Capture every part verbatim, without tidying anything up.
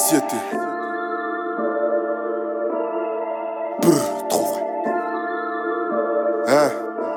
Société. Brr, trop vrai. Hein?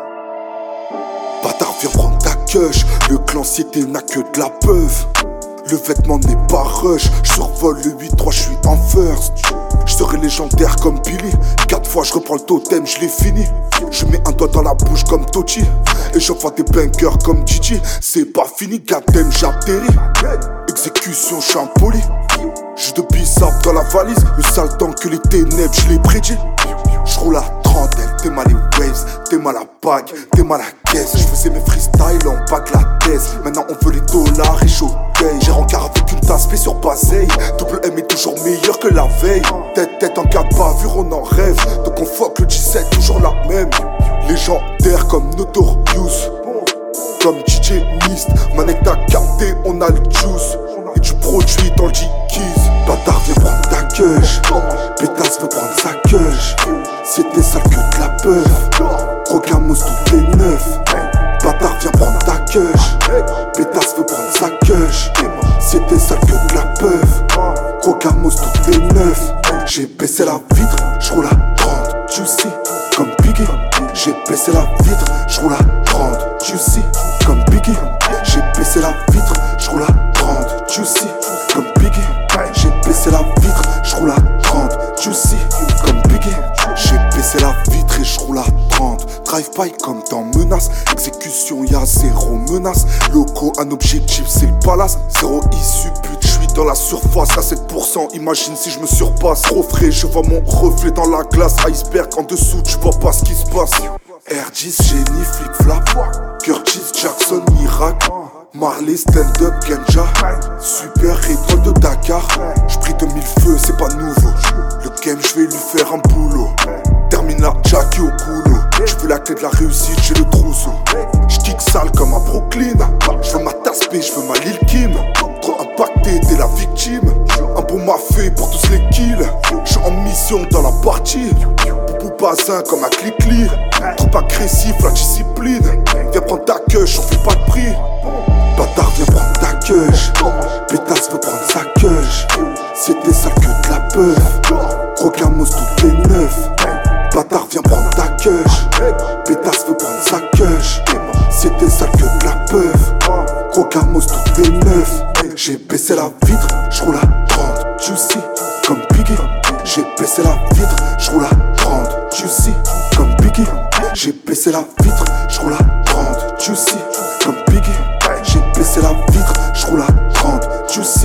Bâtard, viens prendre ta queuche. Le clan Cité n'a que de la peuve. Le vêtement n'est pas rush. Je survole le huit trois, je suis en first. Je serai légendaire comme Billy. Quatre fois je reprends le totem, je l'ai fini. Je mets un doigt dans la bouche comme Tochi. Et j'envoie des bunkers comme Gigi. C'est pas fini, goddamn, j'atterris. Exécution, je suis impoli. J'ai de bissap dans la valise. Le sale temps que les ténèbres, je l'ai prédit. Je roule à trentaine, t'es mal les waves, t'es mal la bague, t'es mal la caisse. Je faisais mes freestyles en bas de la thèse. Maintenant on veut les dollars et choquer. J'ai rencard avec une tasse fait sur Bazeille. Double M est toujours meilleur que la veille. Tête tête en cas de bavure on en rêve. Donc on fuck le dix-sept toujours la même. Légendaire comme Notorious, comme D J Mist. Manette à capter, on a le juice. Et du produit dans le G-Keys. Bâtard viens prendre ta queuche. Pétasse veut prendre sa queuche. C'était sale que de la peur. Rocamos tout est neuf. Bâtard viens prendre ta queuche. Pétasse veut prendre sa queuche. C'était sale que de la peur. Rocamos tout est neuf. J'ai baissé la vitre, j'roule à trente. Juicy comme Biggie. J'ai baissé la vitre, j'roule à trente. Juicy comme Biggie. J'ai baissé la vitre, j'roule à trente. Juicy comme Biggie. J'ai baissé la vitre, j'roule à trente. Juicy comme Biggie. J'ai baissé la vitre et j'roule à trente. Drive-by comme dans Menace. Exécution y'a zéro menace. Loco un objectif c'est le palace. Zéro issue pute, j'suis dans la surface à sept pour cent. Imagine si je me surpasse. Trop frais, je vois mon reflet dans la glace. Iceberg en dessous, tu vois pas ce qui se passe. R dix, génie, flip-flap. Curtis, Jackson, miracle. Marley, stand-up, Genja. Super étoile de Dakar. J'pris deux mille feux, c'est pas nouveau. Le game, j'vais lui faire un boulot. Termine la Jackie au coulo. J'veux la clé de la réussite, j'ai le trousseau. J'kick sale comme à Brooklyn. J'veux ma tasse P, j'veux ma Lil Kim. Trop impacté, t'es la victime. Un bon mafé pour tous les kills. J'suis en mission dans la partie. Boubou bazin comme un clic-clic. Trop agressif, la discipline. Viens prendre ta queuche, on fait pas de prix. Bâtard viens prendre ta queuche. Pétasse veut prendre sa queuche. C'était sale que de la peur. Rocamos tout est neuf. Bâtard viens prendre ta queuche. Pétasse veut prendre sa queuche. C'était sale que de la peur. Rocamos tout est neuf. J'ai baissé la vitre, j'roule à trente. Juicy comme Biggie. J'ai baissé la vitre, j'roule à trente. Juicy comme Biggie. J'ai baissé la vitre, j'roule à trente. Juicy comme Biggie. J'ai baissé la vitre, j'roule à trente. Juicy